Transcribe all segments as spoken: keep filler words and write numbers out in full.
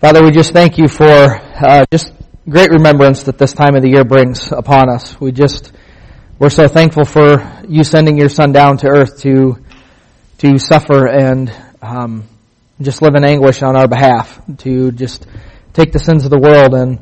Father, we just thank you for uh, just great remembrance that this time of the year brings upon us. We just, we're so thankful for you sending your Son down to earth to to suffer and um, just live in anguish on our behalf, to just take the sins of the world and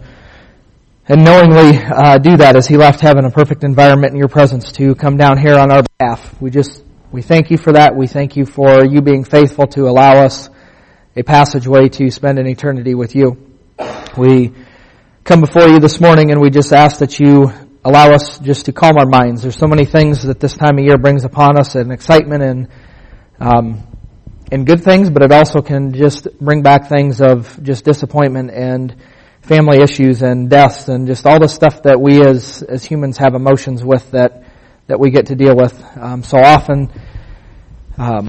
and knowingly uh, do that as he left heaven, a perfect environment in your presence, to come down here on our behalf. We just, we thank you for that. We thank you for you being faithful to allow us a passageway to spend an eternity with you. We come before you this morning and we just ask that you allow us just to calm our minds. There's so many things that this time of year brings upon us, and excitement and um, and good things, but it also can just bring back things of just disappointment and family issues and deaths and just all the stuff that we as as humans have emotions with that that we get to deal with. Um, so often, um,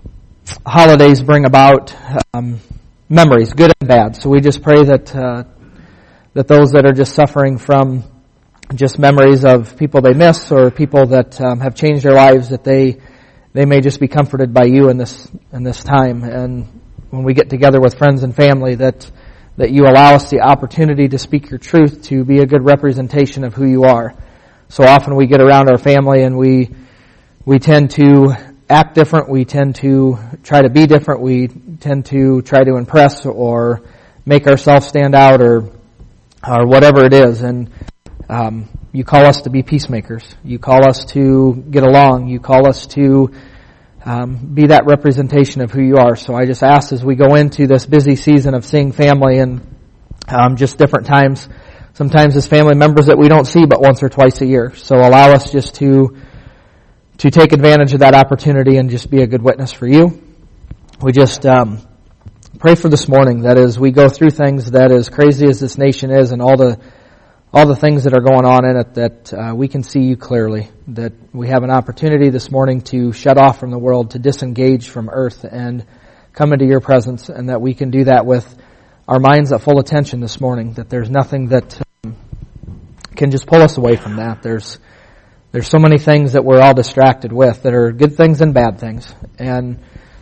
holidays bring about um, memories, good and bad. So we just pray that uh, that those that are just suffering from just memories of people they miss or people that um, have changed their lives, that they they may just be comforted by you in this in this time. And when we get together with friends and family, that that you allow us the opportunity to speak your truth, to be a good representation of who you are. So often we get around our family and we we tend to act different, we tend to try to be different, we tend to try to impress or make ourselves stand out or or whatever it is. And um, you call us to be peacemakers. You call us to get along. You call us to um, be that representation of who you are. So I just ask as we go into this busy season of seeing family and um, just different times, sometimes as family members that we don't see but once or twice a year. So allow us just to to take advantage of that opportunity and just be a good witness for you. We just um, pray for this morning that as we go through things, that as crazy as this nation is and all the all the things that are going on in it, that uh, we can see you clearly, that we have an opportunity this morning to shut off from the world, to disengage from earth and come into your presence, and that we can do that with our minds at full attention this morning, that there's nothing that um, can just pull us away from that. There's There's so many things that we're all distracted with that are good things and bad things. And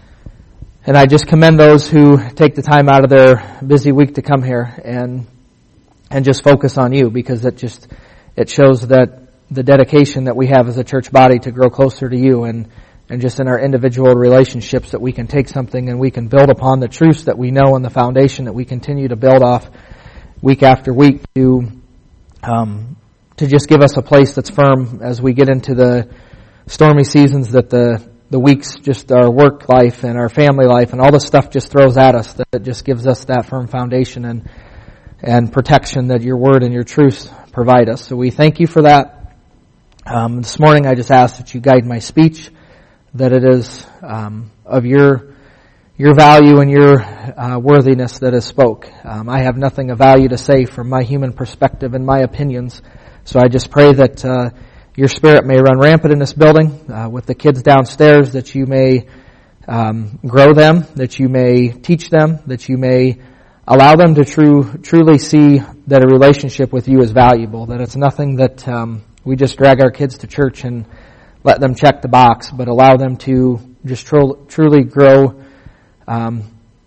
and I just commend those who take the time out of their busy week to come here and and just focus on you, because it just it shows that the dedication that we have as a church body to grow closer to you, and and just in our individual relationships, that we can take something and we can build upon the truths that we know and the foundation that we continue to build off week after week to um to just give us a place that's firm as we get into the stormy seasons that the, the weeks, just our work life and our family life and all this stuff just throws at us, that it just gives us that firm foundation and and protection that your word and your truth provide us. So we thank you for that. Um, this morning I just ask that you guide my speech, that it is um, of your your value and your uh, worthiness that is spoke. Um, I have nothing of value to say from my human perspective and my opinions. So I just pray that uh, your Spirit may run rampant in this building uh, with the kids downstairs, that you may um, grow them, that you may teach them, that you may allow them to true, truly see that a relationship with you is valuable, that it's nothing that um, we just drag our kids to church and let them check the box, but allow them to just tro- truly grow um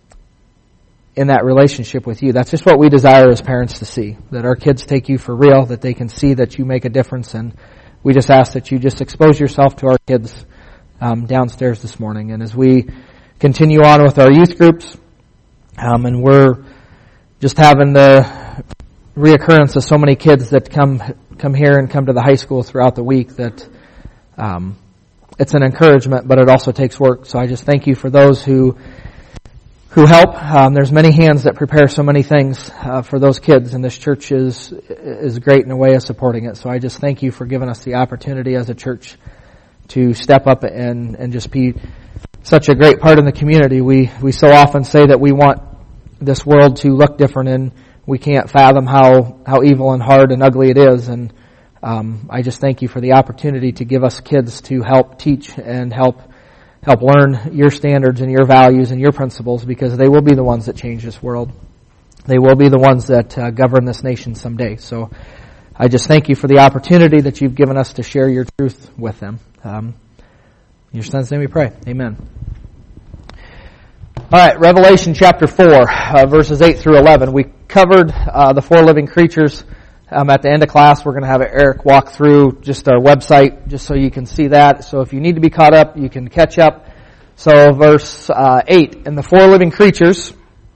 in that relationship with you. That's just what we desire as parents to see, that our kids take you for real, that they can see that you make a difference. And we just ask that you just expose yourself to our kids um, downstairs this morning. And as we continue on with our youth groups, um, and we're just having the reoccurrence of so many kids that come come here and come to the high school throughout the week, that um, it's an encouragement, but it also takes work. So I just thank you for those who who help. Um, there's many hands that prepare so many things uh, for those kids, and this church is is great in a way of supporting it. So I just thank you for giving us the opportunity as a church to step up and, and just be such a great part in the community. We we so often say that we want this world to look different, and we can't fathom how, how evil and hard and ugly it is. And um, I just thank you for the opportunity to give us kids to help teach and help Help learn your standards and your values and your principles, because they will be the ones that change this world. They will be the ones that uh, govern this nation someday. So I just thank you for the opportunity that you've given us to share your truth with them. Um, in your Son's name we pray. Amen. All right, Revelation chapter four, uh, verses eight through eleven. We covered uh, the four living creatures. Um, at the end of class, we're going to have Eric walk through just our website, just so you can see that. So if you need to be caught up, you can catch up. So verse uh, eight, and the four living creatures,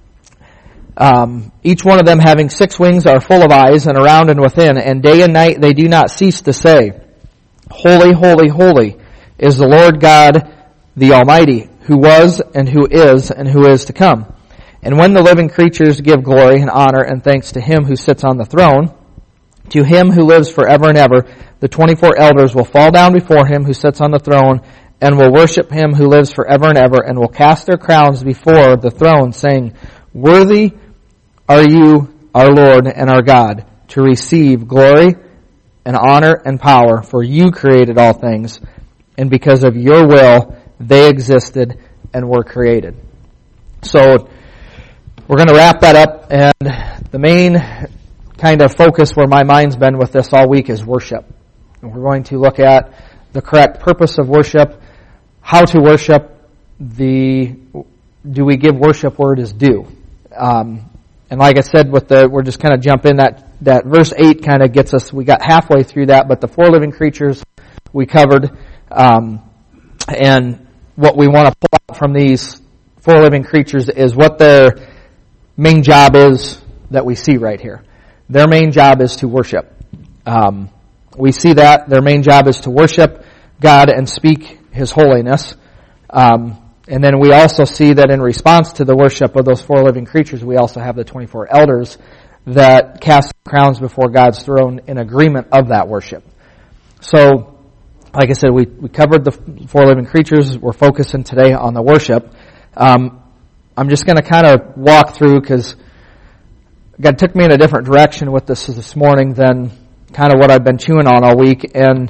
um, each one of them having six wings, are full of eyes, and around and within, and day and night they do not cease to say, Holy, holy, holy is the Lord God, the Almighty, who was and who is and who is to come. And when the living creatures give glory and honor and thanks to Him who sits on the throne, to Him who lives forever and ever, the twenty-four elders will fall down before Him who sits on the throne and will worship Him who lives forever and ever, and will cast their crowns before the throne, saying, Worthy are you, our Lord and our God, to receive glory and honor and power, for you created all things, and because of your will they existed and were created. So we're going to wrap that up, and the main kind of focus where my mind's been with this all week is worship. And we're going to look at the correct purpose of worship, how to worship, the do we give worship where it is due. Um, and like I said, with the we're just kind of jump in that that verse eight kind of gets us. We got halfway through that, but the four living creatures we covered, um, and what we want to pull out from these four living creatures is what their main job is that we see right here. Their main job is to worship. Um, we see that their main job is to worship God and speak His holiness. Um, and then we also see that in response to the worship of those four living creatures, we also have the twenty-four elders that cast crowns before God's throne in agreement of that worship. So, like I said, we, we covered the four living creatures. We're focusing today on the worship. Um, I'm just going to kind of walk through because God took me in a different direction with this this morning than kind of what I've been chewing on all week. And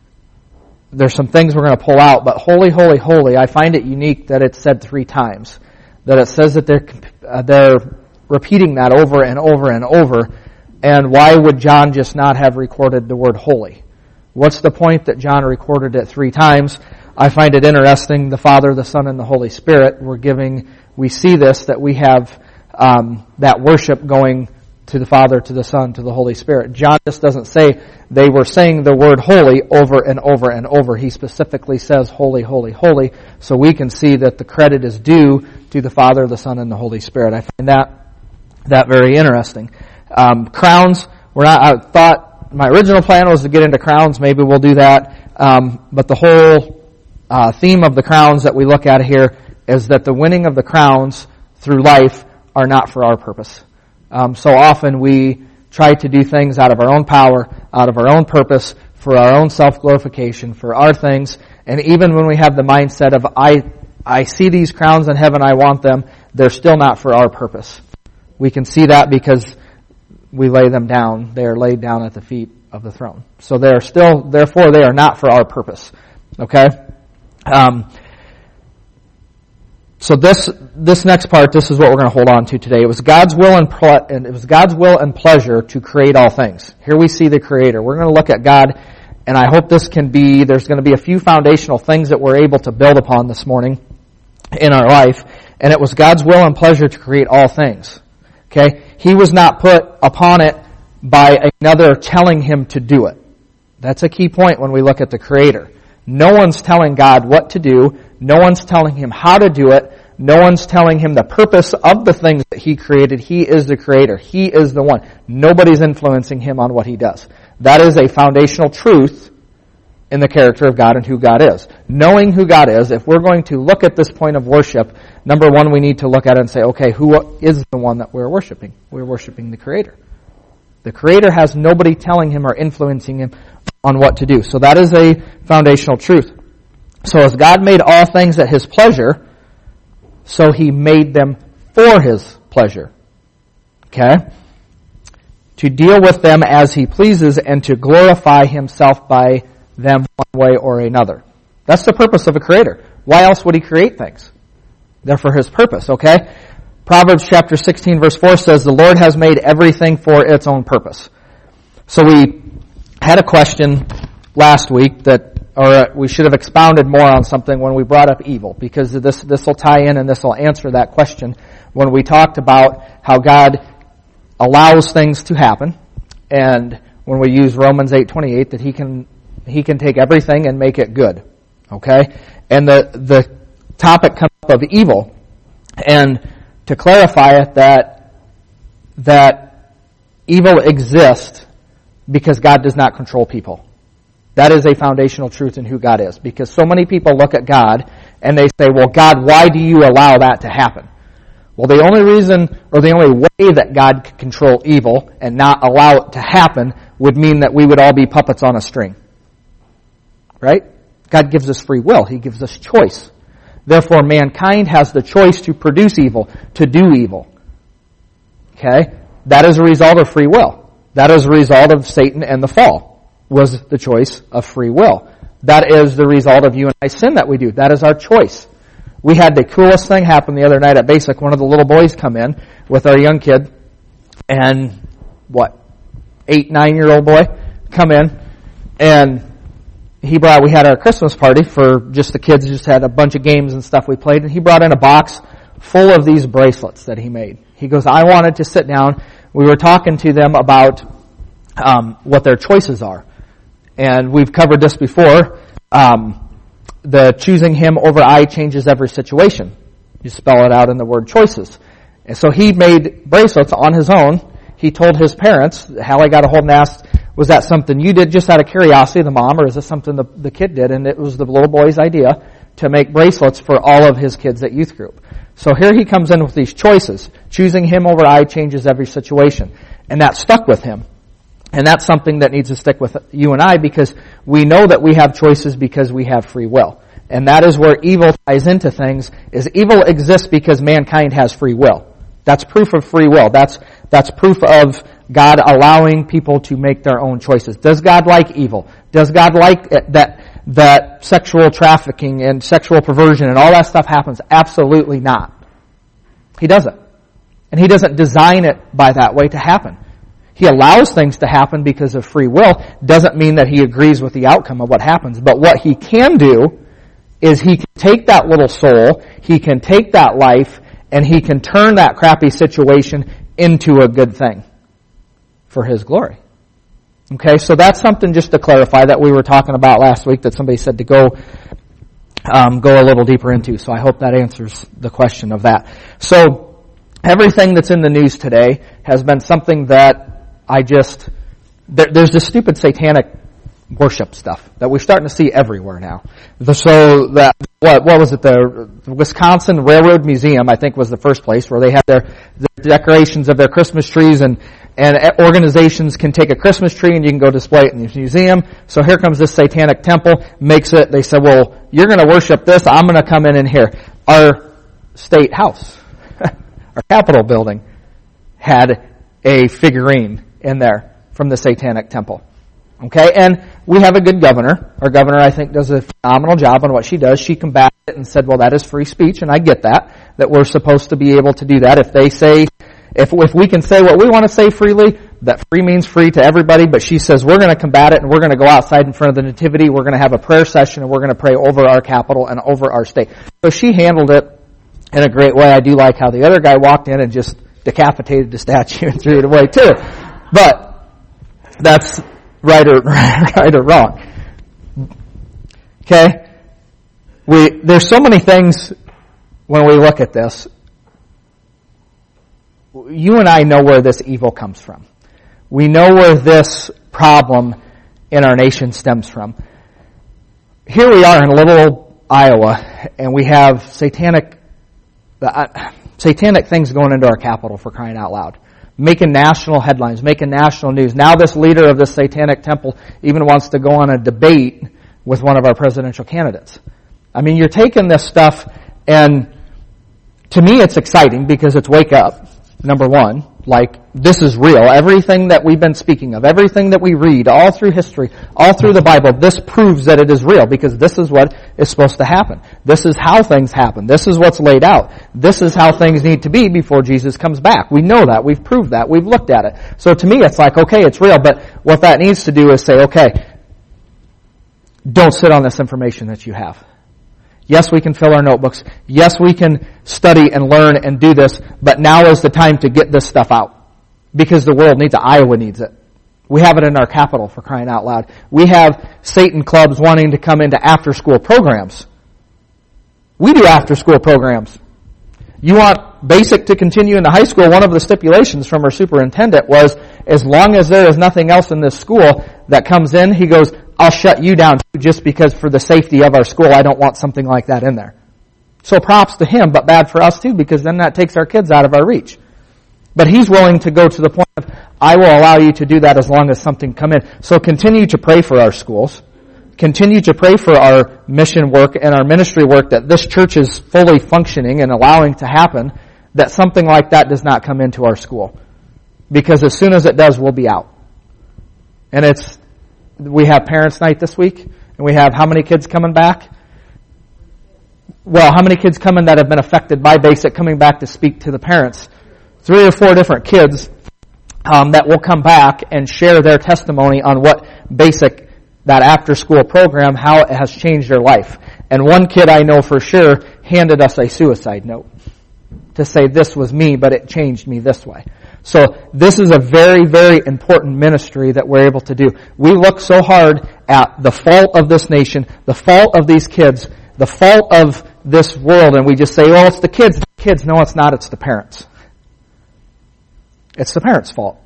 there's some things we're going to pull out. But holy, holy, holy, I find it unique that it's said three times. That it says that they're uh, they're repeating that over and over and over. And why would John just not have recorded the word holy? What's the point that John recorded it three times? I find it interesting. The Father, the Son, and the Holy Spirit, we're giving, we see this, that we have um, that worship going to the Father, to the Son, to the Holy Spirit. John just doesn't say they were saying the word holy over and over and over. He specifically says holy, holy, holy, so we can see that the credit is due to the Father, the Son, and the Holy Spirit. I find that that very interesting. Um, crowns, we're not, I thought my original plan was to get into crowns. Maybe we'll do that. Um, but the whole uh, theme of the crowns that we look at here is that the winning of the crowns through life are not for our purpose. Um, so often we try to do things out of our own power, out of our own purpose, for our own self-glorification, for our things. And even when we have the mindset of, I, I see these crowns in heaven, I want them, they're still not for our purpose. We can see that because we lay them down. They are laid down at the feet of the throne. So they are still, therefore they are not for our purpose. Okay? Um, so this, this next part, this is what we're going to hold on to today. It was God's will and, ple- and it was God's will and pleasure to create all things. Here we see the Creator. We're going to look at God, and I hope this can be, there's going to be a few foundational things that we're able to build upon this morning in our life. And it was God's will and pleasure to create all things. Okay? He was not put upon it by another telling him to do it. That's a key point when we look at the Creator. No one's telling God what to do. No one's telling him how to do it. No one's telling him the purpose of the things that he created. He is the Creator. He is the one. Nobody's influencing him on what he does. That is a foundational truth in the character of God and who God is. Knowing who God is, if we're going to look at this point of worship, number one, we need to look at it and say, okay, who is the one that we're worshiping? We're worshiping the Creator. The Creator has nobody telling him or influencing him on what to do. So that is a foundational truth. So as God made all things at His pleasure, so He made them for His pleasure. Okay? To deal with them as He pleases and to glorify Himself by them one way or another. That's the purpose of a creator. Why else would He create things? They're for His purpose, okay? Proverbs chapter sixteen verse four says, the Lord has made everything for its own purpose. So we had a question last week that or we should have expounded more on something when we brought up evil, because this this will tie in and this will answer that question when we talked about how God allows things to happen, and when we use Romans eight twenty-eight, that He can He can take everything and make it good. Okay? And the the topic comes up of evil, and to clarify it, that that evil exists because God does not control people. That is a foundational truth in who God is. Because so many people look at God and they say, well, God, why do you allow that to happen? Well, the only reason, or the only way that God could control evil and not allow it to happen would mean that we would all be puppets on a string. Right? God gives us free will. He gives us choice. Therefore, mankind has the choice to produce evil, to do evil. Okay? That is a result of free will. That is a result of Satan and the fall. Was the choice of free will. That is the result of you and I sin that we do. That is our choice. We had the coolest thing happen the other night at Basic. One of the little boys come in with our young kid, and what, eight, nine-year-old boy come in, and he brought, we had our Christmas party for just the kids, just had a bunch of games and stuff we played, and he brought in a box full of these bracelets that he made. He goes, I wanted to sit down. We were talking to them about um, what their choices are. And we've covered this before. Um, the choosing Him over I changes every situation. You spell it out in the word choices. And so he made bracelets on his own. He told his parents, Hallie got a hold and asked, was that something you did just out of curiosity, the mom, or is this something the, the kid did? And it was the little boy's idea to make bracelets for all of his kids at youth group. So here he comes in with these choices. Choosing Him over I changes every situation. And that stuck with him. And that's something that needs to stick with you and I, because we know that we have choices because we have free will. And that is where evil ties into things, is evil exists because mankind has free will. That's proof of free will. That's, that's proof of God allowing people to make their own choices. Does God like evil? Does God like that, that sexual trafficking and sexual perversion and all that stuff happens? Absolutely not. He doesn't. And He doesn't design it by that way to happen. He allows things to happen because of free will. Doesn't mean that He agrees with the outcome of what happens. But what He can do is He can take that little soul, He can take that life, and He can turn that crappy situation into a good thing for His glory. Okay, so that's something just to clarify that we were talking about last week that somebody said to go um, go a little deeper into. So I hope that answers the question of that. So everything that's in the news today has been something that I just, there, there's this stupid satanic worship stuff that we're starting to see everywhere now. The, so that, what, what was it, the Wisconsin Railroad Museum, I think was the first place where they had their, their decorations of their Christmas trees, and, and organizations can take a Christmas tree and you can go display it in the museum. So here comes this satanic temple, makes it, they said, well, you're going to worship this, I'm going to come in in here. Our state house, our Capitol building, had a figurine in there from the satanic temple. Okay, and we have a good governor. Our governor, I think, does a phenomenal job on what she does. She combated it and said, well, that is free speech, and I get that, that we're supposed to be able to do that. If they say, if, if we can say what we want to say freely, that free means free to everybody, but she says we're going to combat it, and we're going to go outside in front of the Nativity, we're going to have a prayer session, and we're going to pray over our capital and over our state. So she handled it in a great way. I do like how the other guy walked in and just decapitated the statue and threw it away too. But that's right or right or wrong. Okay? We there's so many things when we look at this. You and I know where this evil comes from. We know where this problem in our nation stems from. Here we are in little old Iowa, and we have satanic uh, satanic things going into our capital, for crying out loud. Making national headlines, making national news. Now this leader of this satanic temple even wants to go on a debate with one of our presidential candidates. I mean, you're taking this stuff, and to me it's exciting because it's wake up, number one. Like, this is real. Everything that we've been speaking of, everything that we read, all through history, all through the Bible, this proves that it is real, because this is what is supposed to happen. This is how things happen. This is what's laid out. This is how things need to be before Jesus comes back. We know that. We've proved that. We've looked at it. So to me, it's like, okay, it's real, but what that needs to do is say, okay, don't sit on this information that you have. Yes, we can fill our notebooks. Yes, we can study and learn and do this, but now is the time to get this stuff out. Because the world needs it. Iowa needs it. We have it in our capital, for crying out loud. We have Satan clubs wanting to come into after-school programs. We do after-school programs. You want basic to continue into high school, one of the stipulations from our superintendent was, as long as there is nothing else in this school that comes in, he goes, I'll shut you down too, just because for the safety of our school, I don't want something like that in there. So props to him, but bad for us too, because then that takes our kids out of our reach. But he's willing to go to the point of, I will allow you to do that as long as something come in. So continue to pray for our schools. Continue to pray for our mission work and our ministry work, that this church is fully functioning and allowing to happen, that something like that does not come into our school. Because as soon as it does, we'll be out. And it's, we have parents' night this week, and we have how many kids coming back? Well, how many kids coming that have been affected by BASIC coming back to speak to the parents? Three or four different kids um, that will come back and share their testimony on what BASIC, that after-school program, how it has changed their life. And one kid I know for sure handed us a suicide note to say, this was me, but it changed me this way. So this is a very, very important ministry that we're able to do. We look so hard at the fault of this nation, the fault of these kids, the fault of this world, and we just say, well, it's the kids. The kids. No, it's not. It's the parents. It's the parents' fault.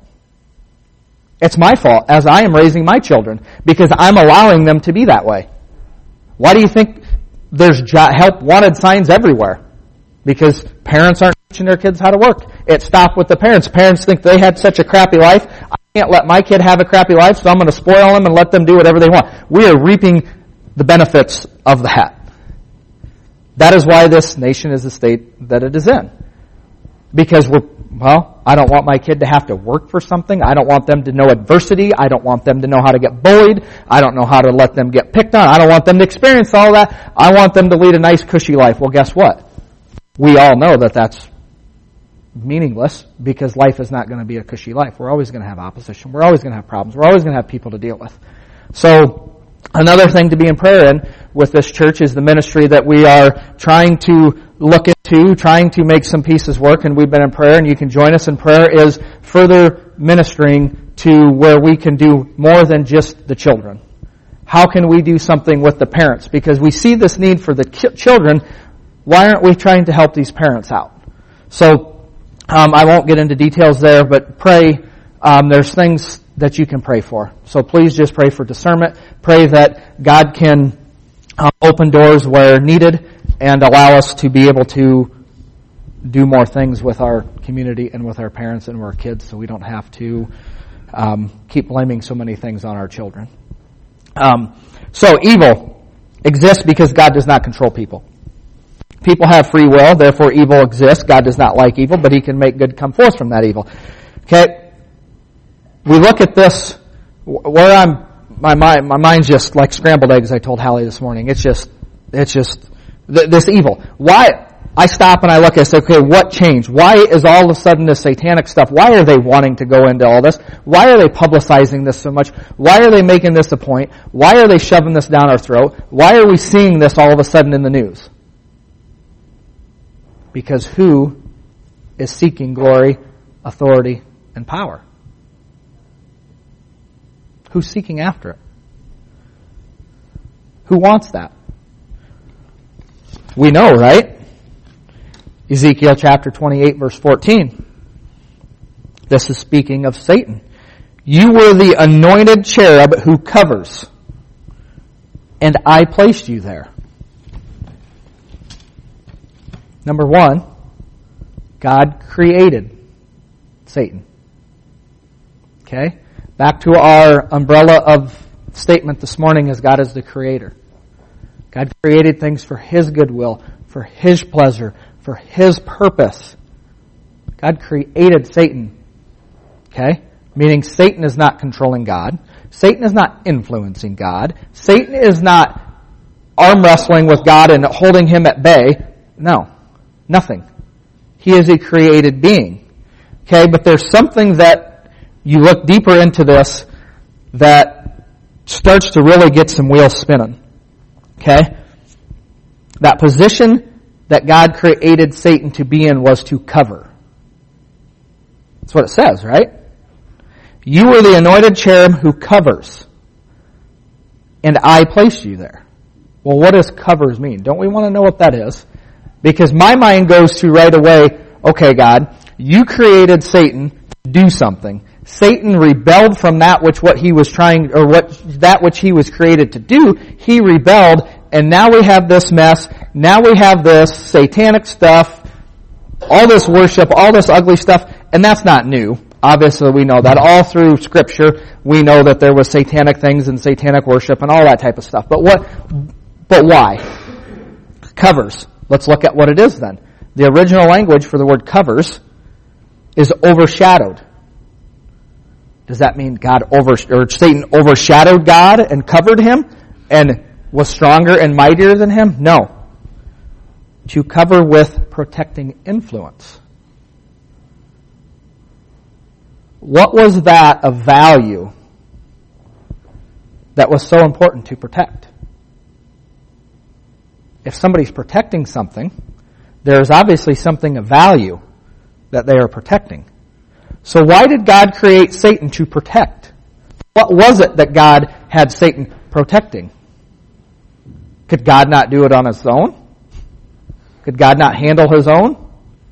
It's my fault as I am raising my children because I'm allowing them to be that way. Why do you think there's help wanted signs everywhere? Because parents aren't teaching their kids how to work. It stopped with the parents. Parents think they had such a crappy life. I can't let my kid have a crappy life, so I'm going to spoil them and let them do whatever they want. We are reaping the benefits of that. That is why this nation is the state that it is in. Because we're, well, I don't want my kid to have to work for something. I don't want them to know adversity. I don't want them to know how to get bullied. I don't know how to let them get picked on. I don't want them to experience all that. I want them to lead a nice, cushy life. Well, guess what? We all know that that's meaningless because life is not going to be a cushy life. We're always going to have opposition. We're always going to have problems. We're always going to have people to deal with. So another thing to be in prayer in with this church is the ministry that we are trying to look into, trying to make some pieces work, and we've been in prayer, and you can join us in prayer, is further ministering to where we can do more than just the children. How can we do something with the parents? Because we see this need for the ki- children. Why aren't we trying to help these parents out? So um, I won't get into details there, but pray. Um, there's things that you can pray for. So please just pray for discernment. Pray that God can um, open doors where needed and allow us to be able to do more things with our community and with our parents and our kids, so we don't have to um, keep blaming so many things on our children. Um, so evil exists because God does not control people. People have free will, therefore evil exists. God does not like evil, but He can make good come forth from that evil. Okay, we look at this where I'm. My mind, my mind's just like scrambled eggs. I told Hallie this morning. It's just, it's just th- this evil. Why? I stop and I look. I say, okay, what changed? Why is all of a sudden this satanic stuff? Why are they wanting to go into all this? Why are they publicizing this so much? Why are they making this a point? Why are they shoving this down our throat? Why are we seeing this all of a sudden in the news? Because who is seeking glory, authority, and power? Who's seeking after it? Who wants that? We know, right? Ezekiel chapter twenty-eight, verse fourteen. This is speaking of Satan. You were the anointed cherub who covers, and I placed you there. Number one, God created Satan. Okay? Back to our umbrella of statement this morning is God is the creator. God created things for His goodwill, for His pleasure, for His purpose. God created Satan. Okay? Meaning Satan is not controlling God. Satan is not influencing God. Satan is not arm wrestling with God and holding Him at bay. No. Nothing. He is a created being. Okay? But there's something that you look deeper into this that starts to really get some wheels spinning. Okay? That position that God created Satan to be in was to cover. That's what it says, right? You were the anointed cherub who covers, and I placed you there. Well, what does covers mean? Don't we want to know what that is? Because my mind goes to right away, okay, God, you created Satan to do something. Satan rebelled from that which what he was trying, or what that which he was created to do. He rebelled, and now we have this mess. Now we have this satanic stuff, all this worship, all this ugly stuff, and that's not new. Obviously, we know that. All through Scripture, we know that there was satanic things and satanic worship and all that type of stuff. But what, but why? Covers. Let's look at what it is then. The original language for the word covers is overshadowed. Does that mean God over, or Satan overshadowed God and covered him and was stronger and mightier than him? No. To cover with protecting influence. What was that of value that was so important to protect? If somebody's protecting something, there's obviously something of value that they are protecting. So why did God create Satan to protect? What was it that God had Satan protecting? Could God not do it on his own? Could God not handle his own?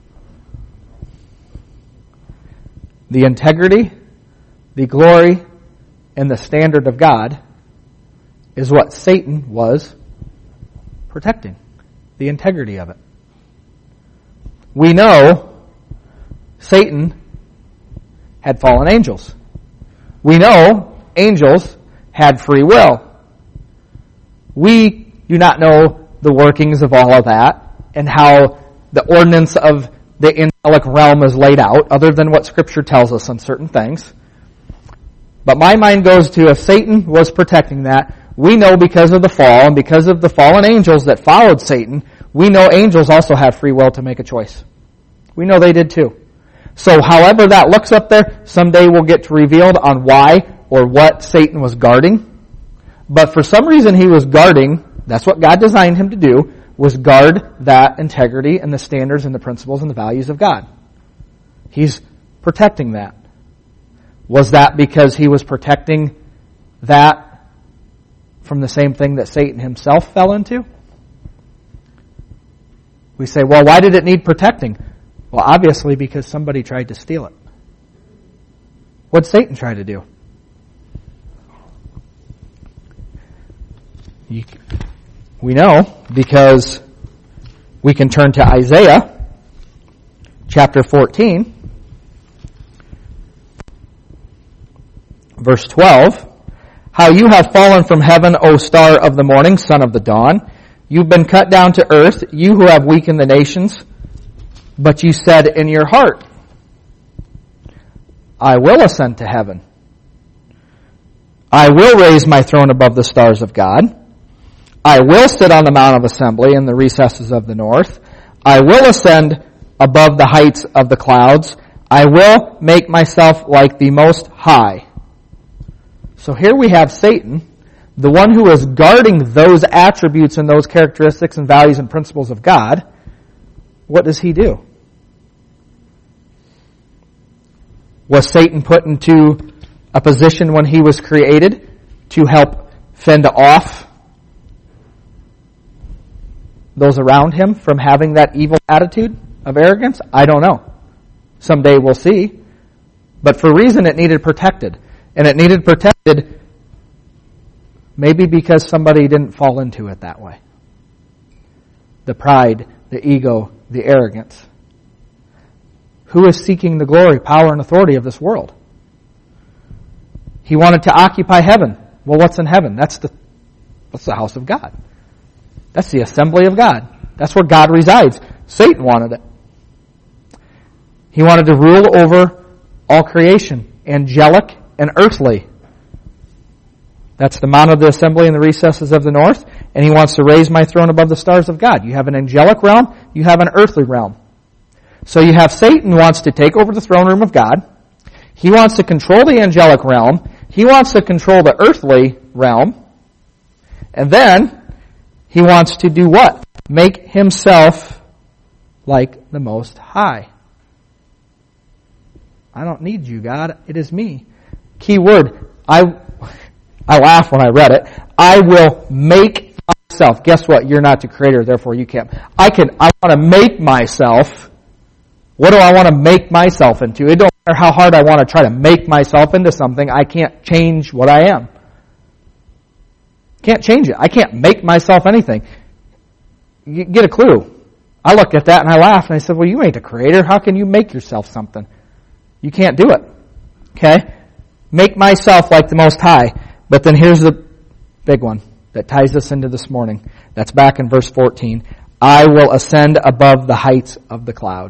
The integrity, the glory, and the standard of God is what Satan was protecting. The integrity of it. We know Satan had fallen angels. We know angels had free will. We do not know the workings of all of that and how the ordinance of the angelic realm is laid out, other than what Scripture tells us on certain things. But my mind goes to, if Satan was protecting that, we know because of the fall and because of the fallen angels that followed Satan, we know angels also have free will to make a choice. We know they did too. So however that looks up there, someday we'll get revealed on why or what Satan was guarding. But for some reason he was guarding, that's what God designed him to do, was guard that integrity and the standards and the principles and the values of God. He's protecting that. Was that because he was protecting that from the same thing that Satan himself fell into? We say, well, why did it need protecting? Well, obviously because somebody tried to steal it. What did Satan try to do? You, we know because we can turn to Isaiah chapter fourteen, verse twelve. How you have fallen from heaven, O star of the morning, son of the dawn. You've been cut down to earth, you who have weakened the nations. But you said in your heart, I will ascend to heaven. I will raise my throne above the stars of God. I will sit on the mount of assembly in the recesses of the north. I will ascend above the heights of the clouds. I will make myself like the Most High. So here we have Satan, the one who is guarding those attributes and those characteristics and values and principles of God. What does he do? Was Satan put into a position when he was created to help fend off those around him from having that evil attitude of arrogance? I don't know. Someday we'll see. But for a reason it needed protected. And it needed protected maybe because somebody didn't fall into it that way. The pride, the ego, the arrogance. Who is seeking the glory, power, and authority of this world? He wanted to occupy heaven. Well, what's in heaven? That's the, that's the house of God. That's the assembly of God. That's where God resides. Satan wanted it. He wanted to rule over all creation, angelic and earthly. That's the mount of the assembly in the recesses of the north. And he wants to raise my throne above the stars of God. You have an angelic realm, you have an earthly realm. So you have Satan wants to take over the throne room of God. He wants to control the angelic realm. He wants to control the earthly realm. And then he wants to do what? Make himself like the Most High. I don't need you, God. It is me. Key word. I, I laughed when I read it. I will make myself. Guess what? You're not the creator, therefore you can't. I can, I want to make myself. What do I want to make myself into? It don't matter how hard I want to try to make myself into something. I can't change what I am. Can't change it. I can't make myself anything. You get a clue. I looked at that and I laughed and I said, well, you ain't the creator. How can you make yourself something? You can't do it. Okay? Make myself like the Most High. But then here's the big one that ties us into this morning. That's back in verse fourteen. I will ascend above the heights of the cloud.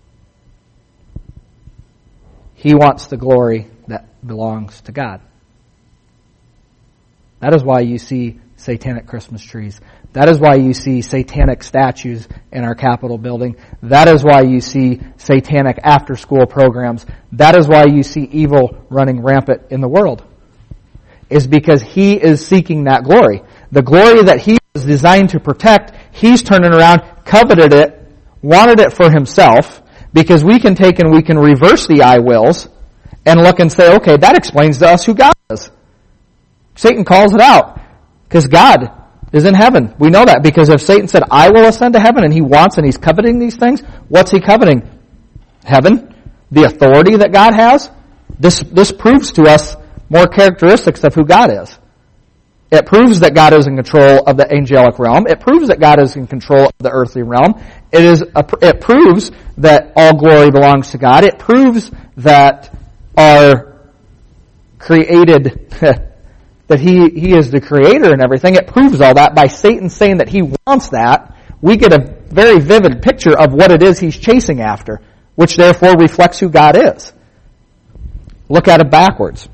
He wants the glory that belongs to God. That is why you see satanic Christmas trees. That is why you see satanic statues in our Capitol building. That is why you see satanic after-school programs. That is why you see evil running rampant in the world. Is because he is seeking that glory. The glory that he was designed to protect, he's turning around, coveted it, wanted it for himself, because we can take and we can reverse the I wills and look and say, okay, that explains to us who God is. Satan calls it out because God is in heaven. We know that because if Satan said, I will ascend to heaven, and he wants and he's coveting these things, what's he coveting? Heaven? The authority that God has? This, this proves to us more characteristics of who God is. It proves that God is in control of the angelic realm. It proves that God is in control of the earthly realm. It is. A, it proves that all glory belongs to God. It proves that our created, that He He is the creator and everything. It proves all that by Satan saying that he wants that. We get a very vivid picture of what it is he's chasing after, which therefore reflects who God is. Look at it backwards.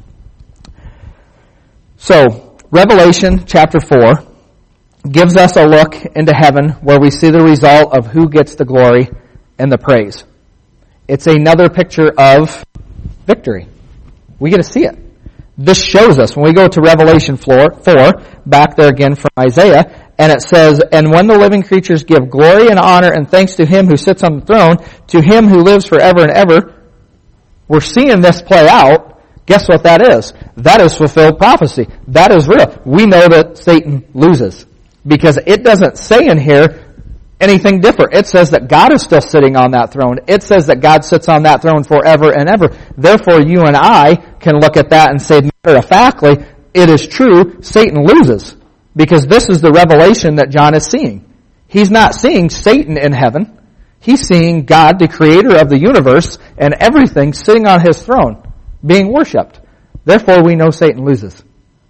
So, Revelation chapter four gives us a look into heaven where we see the result of who gets the glory and the praise. It's another picture of victory. We get to see it. This shows us, when we go to Revelation four, back there again from Isaiah, and it says, and when the living creatures give glory and honor and thanks to him who sits on the throne, to him who lives forever and ever, we're seeing this play out. Guess what that is? That is fulfilled prophecy. That is real. We know that Satan loses because it doesn't say in here anything different. It says that God is still sitting on that throne. It says that God sits on that throne forever and ever. Therefore, you and I can look at that and say, matter of factly, it is true, Satan loses. Because this is the revelation that John is seeing. He's not seeing Satan in heaven. He's seeing God, the creator of the universe, and everything sitting on his throne, being worshipped. Therefore, we know Satan loses.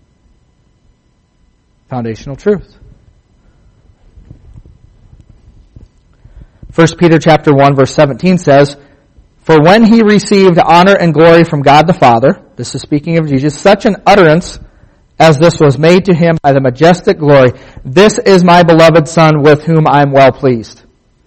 Foundational truth. First Peter chapter one verse seventeen says, for when he received honor and glory from God the Father, this is speaking of Jesus, such an utterance as this was made to him by the majestic glory, this is my beloved Son with whom I am well pleased.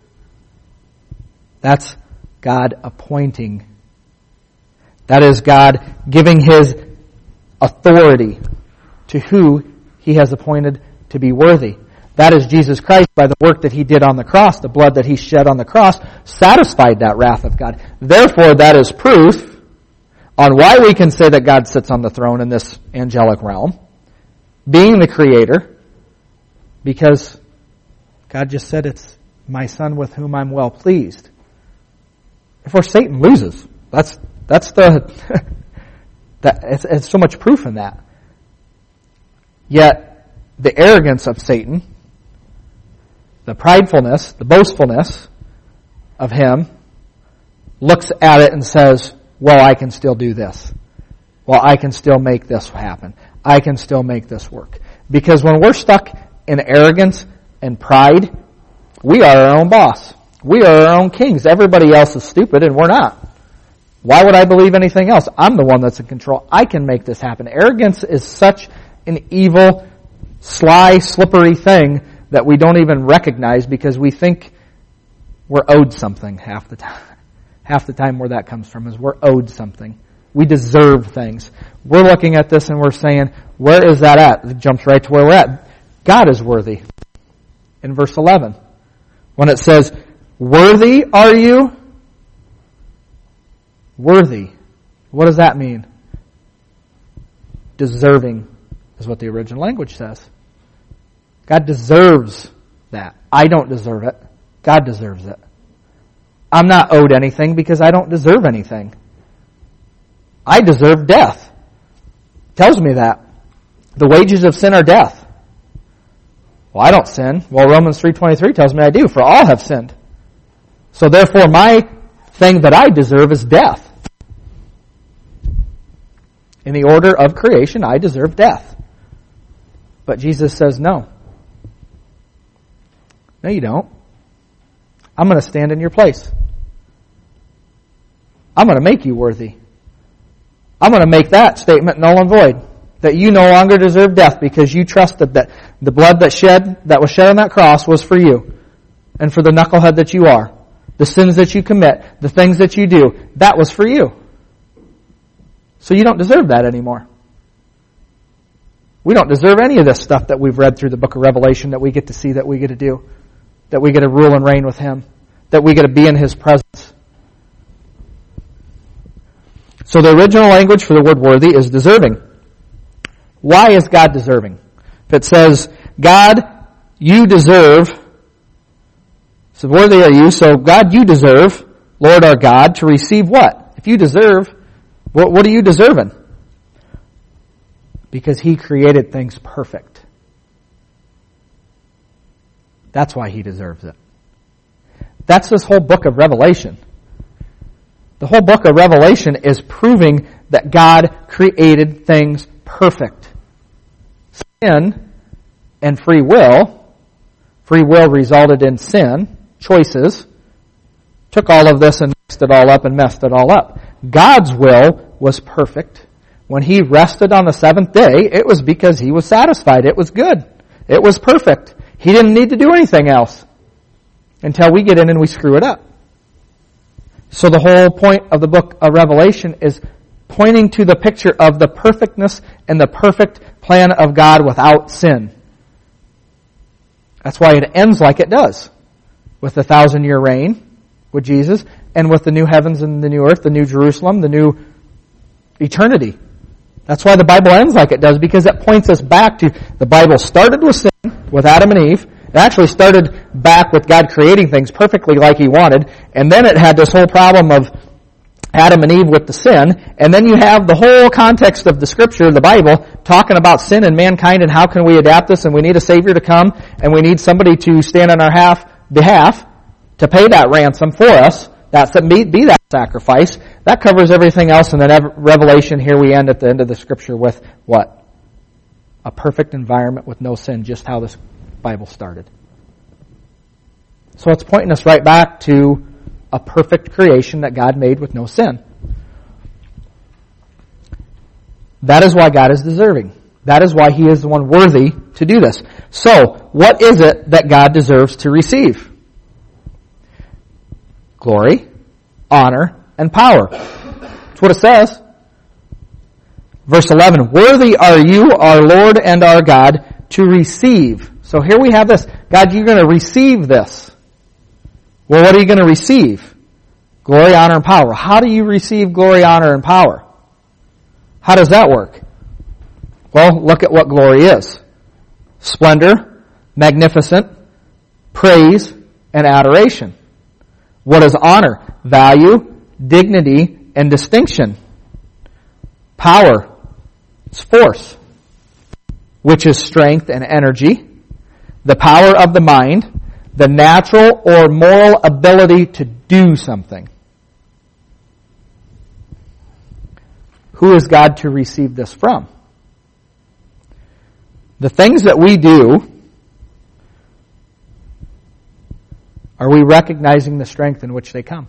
That's God appointing. That is God giving his authority to who he has appointed to be worthy. That is Jesus Christ, by the work that he did on the cross, the blood that he shed on the cross, satisfied that wrath of God. Therefore, that is proof on why we can say that God sits on the throne in this angelic realm, being the creator, because God just said it's my Son with whom I'm well pleased. Therefore, Satan loses. That's that's the that it's, it's so much proof in that. Yet the arrogance of Satan, the pridefulness, the boastfulness of him, looks at it and says, well, I can still do this. Well, I can still make this happen. I can still make this work. Because when we're stuck in arrogance and pride, we are our own boss. We are our own kings. Everybody else is stupid and we're not. Why would I believe anything else? I'm the one that's in control. I can make this happen. Arrogance is such an evil, sly, slippery thing that we don't even recognize because we think we're owed something half the time. Half the time where that comes from is we're owed something. We deserve things. We're looking at this and we're saying, where is that at? It jumps right to where we're at. God is worthy. In verse eleven, when it says, worthy are you? Worthy. What does that mean? Deserving is what the original language says. God deserves that. I don't deserve it. God deserves it. I'm not owed anything because I don't deserve anything. I deserve death. It tells me that. The wages of sin are death. Well, I don't sin. Well, Romans three twenty-three tells me I do, for all have sinned. So therefore, my thing that I deserve is death. In the order of creation, I deserve death. But Jesus says, no. No, you don't. I'm going to stand in your place. I'm going to make you worthy. I'm going to make that statement null and void. That you no longer deserve death because you trusted that the blood that shed, that was shed on that cross was for you. And for the knucklehead that you are. The sins that you commit, the things that you do, that was for you. So you don't deserve that anymore. We don't deserve any of this stuff that we've read through the book of Revelation that we get to see, that we get to do. That we get to rule and reign with Him. That we get to be in His presence. So the original language for the word worthy is deserving. Why is God deserving? If it says, God, you deserve, so worthy are you, so God, you deserve, Lord our God, to receive what? If you deserve, what, what are you deserving? Because He created things perfect. That's why He deserves it. That's this whole book of Revelation. The whole book of Revelation is proving that God created things perfect. Sin and free will, free will resulted in sin, choices, took all of this and mixed it all up and messed it all up. God's will was perfect. When He rested on the seventh day, it was because He was satisfied. It was good. It was perfect. He didn't need to do anything else until we get in and we screw it up. So the whole point of the book of Revelation is pointing to the picture of the perfectness and the perfect plan of God without sin. That's why it ends like it does. With the thousand year reign with Jesus and with the new heavens and the new earth, the new Jerusalem, the new eternity. That's why the Bible ends like it does, because it points us back to the Bible started with sin, with Adam and Eve. It actually started back with God creating things perfectly like He wanted. And then it had this whole problem of Adam and Eve with the sin. And then you have the whole context of the Scripture, the Bible, talking about sin and mankind and how can we adapt this, and we need a Savior to come, and we need somebody to stand on our half, behalf to pay that ransom for us. That's be, be that sacrifice. That covers everything else. And then Revelation, here we end at the end of the Scripture with what? A perfect environment with no sin, just how this Bible started. So it's pointing us right back to a perfect creation that God made with no sin. That is why God is deserving. That is why He is the one worthy to do this. So, what is it that God deserves to receive? Glory, honor, and power. That's what it says. Verse eleven, worthy are you, our Lord and our God, to receive. So here we have this. God, you're going to receive this. Well, what are you going to receive? Glory, honor, and power. How do you receive glory, honor, and power? How does that work? Well, look at what glory is. Splendor, magnificent, praise, and adoration. What is honor? Value, dignity, and distinction. Power, it's force, which is strength and energy. The power of the mind, the natural or moral ability to do something. Who is God to receive this from? The things that we do, are we recognizing the strength in which they come?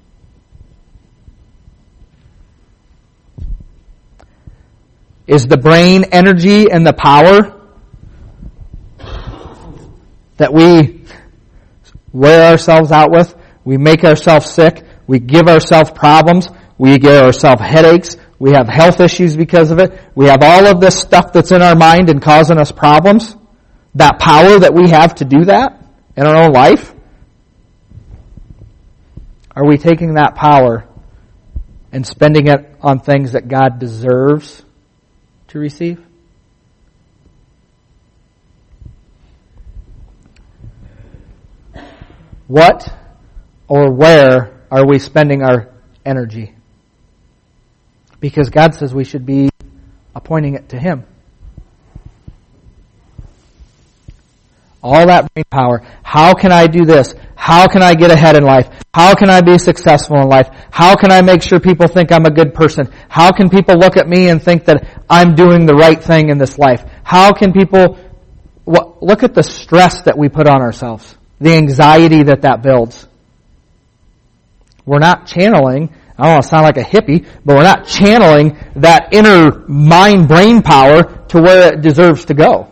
Is the brain energy and the power that we wear ourselves out with, we make ourselves sick, we give ourselves problems, We get ourselves headaches. We have health issues because of it. We have all of this stuff that's in our mind and causing us problems. That power that we have to do that in our own life. Are we taking that power and spending it on things that God deserves to receive? What or where are we spending our energy? Because God says we should be appointing it to Him. All that brain power. How can I do this? How can I get ahead in life? How can I be successful in life? How can I make sure people think I'm a good person? How can people look at me and think that I'm doing the right thing in this life? How can people... Well, look at the stress that we put on ourselves. The anxiety that that builds. We're not channeling, I don't want to sound like a hippie, but we're not channeling that inner mind-brain power to where it deserves to go.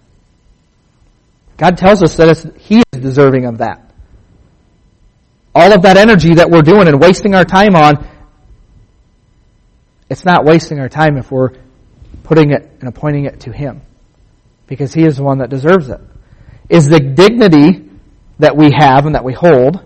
God tells us that it's, He is deserving of that. All of that energy that we're doing and wasting our time on, it's not wasting our time if we're putting it and appointing it to Him. Because He is the one that deserves it. Is the dignity that we have and that we hold,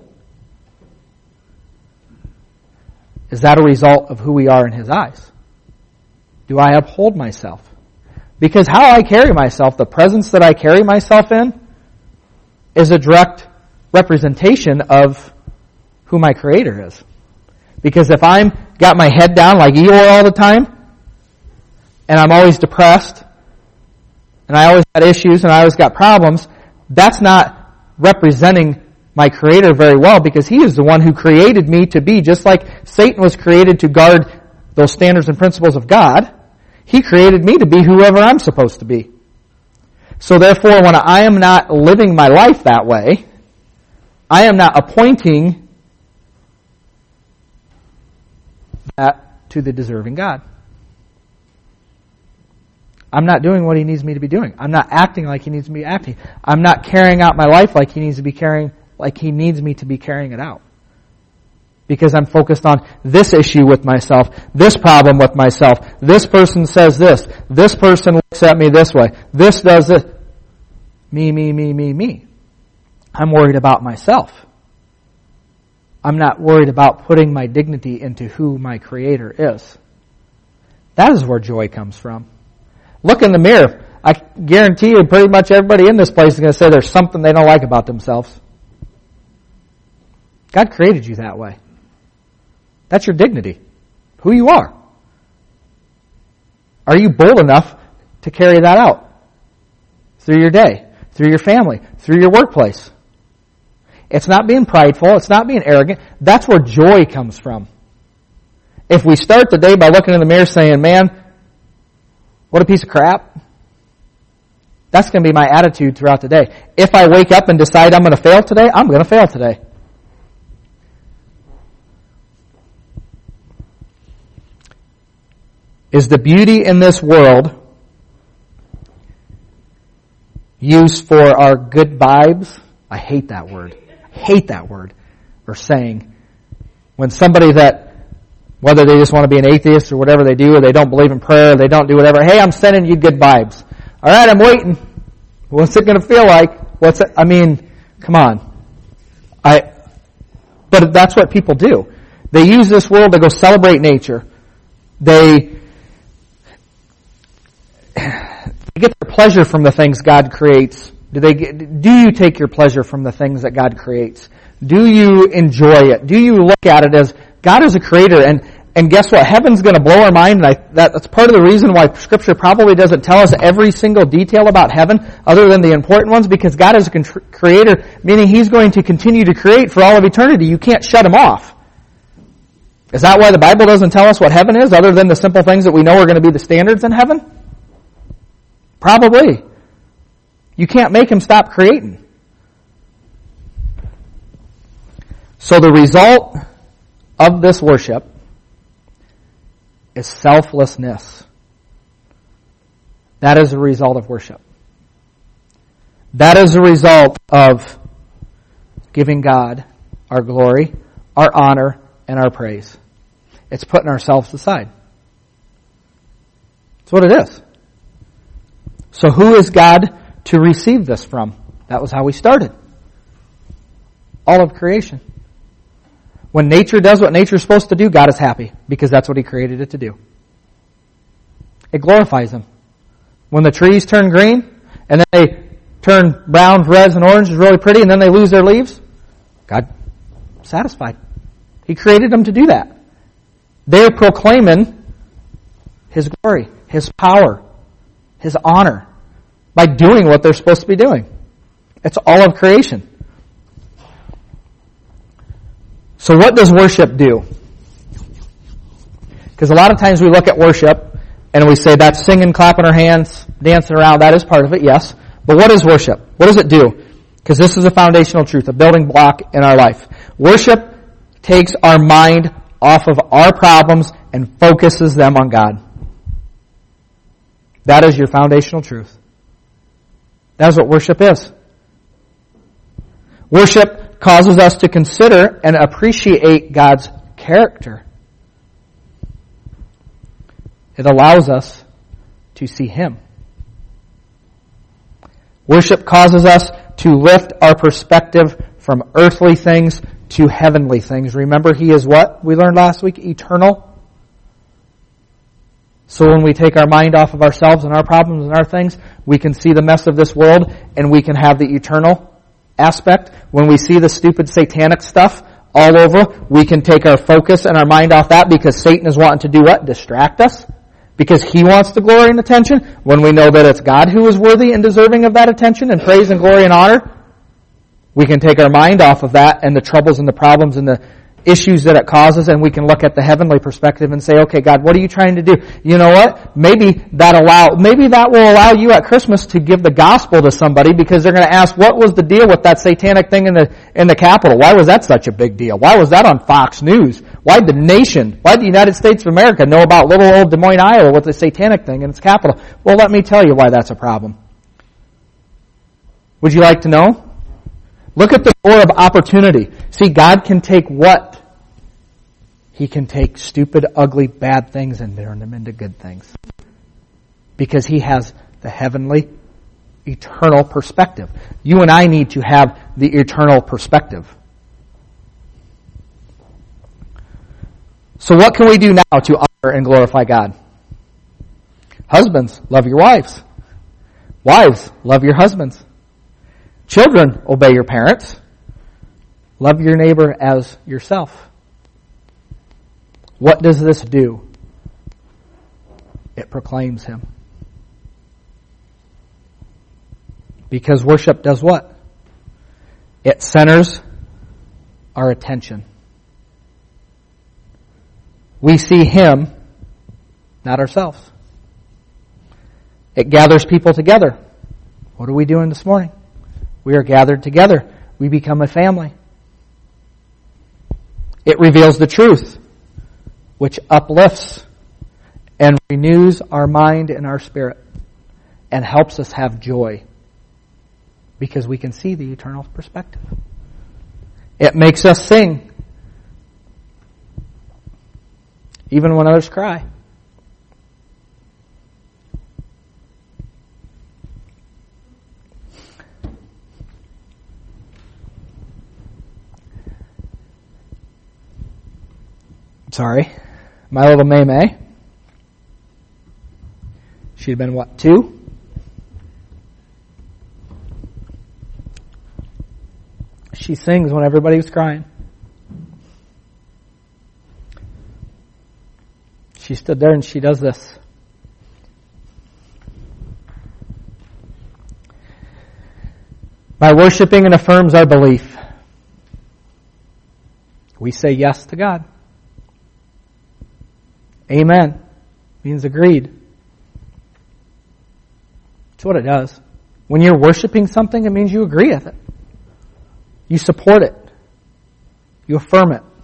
is that a result of who we are in His eyes? Do I uphold myself? Because how I carry myself, the presence that I carry myself in, is a direct representation of who my Creator is. Because if I'm got my head down like Eeyore all the time, and I'm always depressed, and I always got issues, and I always got problems, that's not representing my Creator very well, because He is the one who created me to be, just like Satan was created to guard those standards and principles of God. He created me to be whoever I'm supposed to be. So therefore, when I am not living my life that way, I am not appointing that to the deserving God. I'm not doing what He needs me to be doing. I'm not acting like He needs me to be acting. I'm not carrying out my life like He needs to be carrying, like He needs me to be carrying it out. Because I'm focused on this issue with myself, this problem with myself, this person says this, this person looks at me this way, this does this. Me, me, me, me, me. I'm worried about myself. I'm not worried about putting my dignity into who my Creator is. That is where joy comes from. Look in the mirror. I guarantee you pretty much everybody in this place is going to say there's something they don't like about themselves. God created you that way. That's your dignity. Who you are. Are you bold enough to carry that out? Through your day, through your family, through your workplace. It's not being prideful. It's not being arrogant. That's where joy comes from. If we start the day by looking in the mirror saying, man, what a piece of crap. That's going to be my attitude throughout the day. If I wake up and decide I'm going to fail today, I'm going to fail today. Is the beauty in this world used for our good vibes? I hate that word. I hate that word. Or saying, when somebody that, whether they just want to be an atheist or whatever they do, or they don't believe in prayer, or they don't do whatever, hey, I'm sending you good vibes. All right, I'm waiting. What's it going to feel like? What's it? I mean, come on. I. But that's what people do. They use this world to go celebrate nature. They, they get their pleasure from the things God creates. Do they? Get, do you take your pleasure from the things that God creates? Do you enjoy it? Do you look at it as God is a creator, and and guess what? Heaven's going to blow our mind, and I, that, that's part of the reason why Scripture probably doesn't tell us every single detail about heaven, other than the important ones, because God is a con- creator, meaning He's going to continue to create for all of eternity. You can't shut Him off. Is that why the Bible doesn't tell us what heaven is, other than the simple things that we know are going to be the standards in heaven? Probably. You can't make Him stop creating. So the result of this worship is selflessness. That is the result of worship. That is the result of giving God our glory, our honor, and our praise. It's putting ourselves aside. That's what it is. So who is God to receive this from? That was how we started. All of creation. When nature does what nature's supposed to do, God is happy because that's what He created it to do. It glorifies Him. When the trees turn green and then they turn browns, reds, and oranges really pretty and then they lose their leaves, God satisfied. He created them to do that. They're proclaiming His glory, His power, His honor by doing what they're supposed to be doing. It's all of creation. So what does worship do? Because a lot of times we look at worship and we say that's singing, clapping our hands, dancing around. That is part of it, yes. But what is worship? What does it do? Because this is a foundational truth, a building block in our life. Worship takes our mind off of our problems and focuses them on God. That is your foundational truth. That is what worship is. Worship causes us to consider and appreciate God's character. It allows us to see Him. Worship causes us to lift our perspective from earthly things to heavenly things. Remember, He is what we learned last week? Eternal. So when we take our mind off of ourselves and our problems and our things, we can see the mess of this world and we can have the eternal aspect. When we see the stupid satanic stuff all over, we can take our focus and our mind off that because Satan is wanting to do what? Distract us. Because he wants the glory and attention. When we know that it's God who is worthy and deserving of that attention and praise and glory and honor, we can take our mind off of that and the troubles and the problems and the issues that it causes, and we can look at the heavenly perspective and say, okay, God, what are you trying to do? You know what? Maybe that allow, maybe that will allow you at Christmas to give the gospel to somebody because they're going to ask, what was the deal with that satanic thing in the, in the Capitol? Why was that such a big deal? Why was that on Fox News? Why did the nation, why did the United States of America know about little old Des Moines, Iowa with the satanic thing in its capital? Well, let me tell you why that's a problem. Would you like to know? Look at the door of opportunity. See, God can take what? He can take stupid, ugly, bad things and turn them into good things. Because He has the heavenly, eternal perspective. You and I need to have the eternal perspective. So what can we do now to honor and glorify God? Husbands, love your wives. Wives, love your husbands. Children, obey your parents. Love your neighbor as yourself. What does this do? It proclaims Him. Because worship does what? It centers our attention. We see Him, not ourselves. It gathers people together. What are we doing this morning? We are gathered together. We become a family. It reveals the truth, which uplifts and renews our mind and our spirit and helps us have joy because we can see the eternal perspective. It makes us sing even when others cry. Sorry, my little May May. She'd been what, two? She sings when everybody was crying. She stood there and she does this. By worshiping and affirms our belief, we say yes to God. Amen means agreed. That's what it does. When you're worshiping something, it means you agree with it. You support it. You affirm it.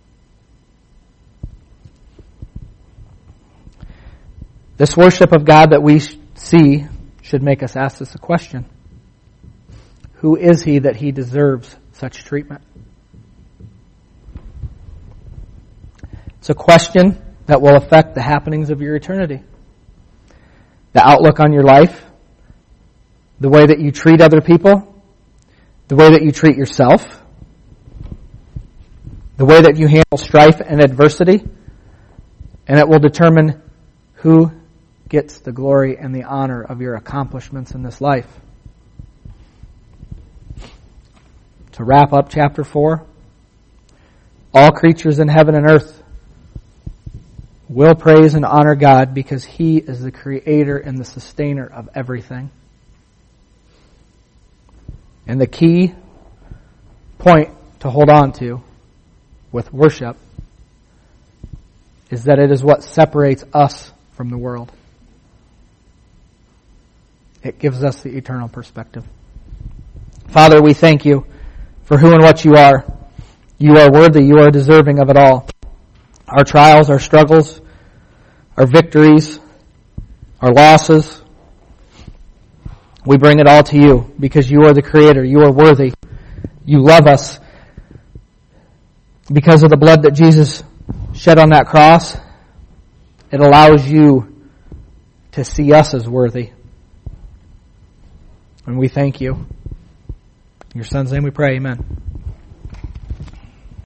This worship of God that we see should make us ask this a question. Who is He that He deserves such treatment? It's a question that will affect the happenings of your eternity. The outlook on your life, the way that you treat other people, the way that you treat yourself, the way that you handle strife and adversity, and it will determine who gets the glory and the honor of your accomplishments in this life. To wrap up chapter four, all creatures in heaven and earth will praise and honor God because He is the creator and the sustainer of everything. And the key point to hold on to with worship is that it is what separates us from the world. It gives us the eternal perspective. Father, we thank You for who and what You are. You are worthy. You are deserving of it all. Our trials, our struggles, our victories, our losses, we bring it all to You because You are the Creator. You are worthy. You love us. Because of the blood that Jesus shed on that cross, it allows You to see us as worthy. And we thank You. In Your Son's name we pray, amen.